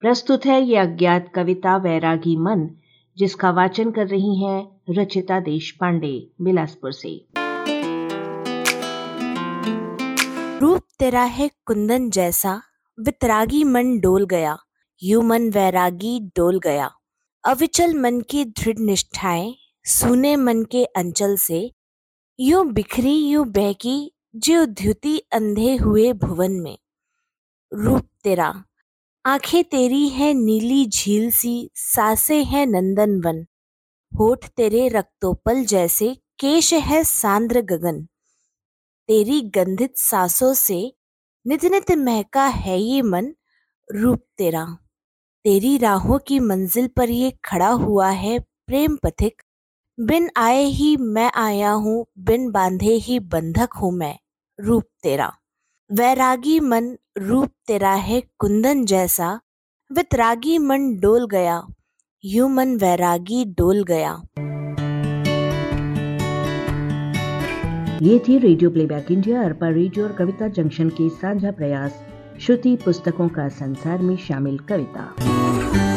प्रस्तुत है ये अज्ञात कविता वैरागी मन, जिसका वाचन कर रही हैं रचिता देशपांडे बिलासपुर से। रूप तेरा है कुंदन जैसा, वितरागी मन डोल गया, यूं मन वैरागी डोल गया। अविचल मन की दृढ़ निष्ठाएं, सूने मन के अंचल से, यूं बिखरी यूं बहकी, ज्यों द्युति अंधे हुए भुवन में। रूप तेरा, आंखें तेरी है नीली झील सी, सांसें है नंदनवन, होठ तेरे रक्तोपल जैसे, केश है सांद्र गगन। तेरी गंधित सांसों से नित नित महका है ये मन। रूप तेरा, तेरी राहों की मंजिल पर ये खड़ा हुआ है प्रेम पथिक, बिन आए ही मैं आया हूँ, बिन बांधे ही बंधक हूँ मैं। रूप तेरा, वैरागी मन रूप तेरा है कुंदन जैसा, वितरागी मन डोल गया, यूं मन वैरागी डोल गया। ये थी radio playback India, Arpa radio और कविता जंक्शन के साझा प्रयास श्रुति पुस्तकों का संसार में शामिल कविता।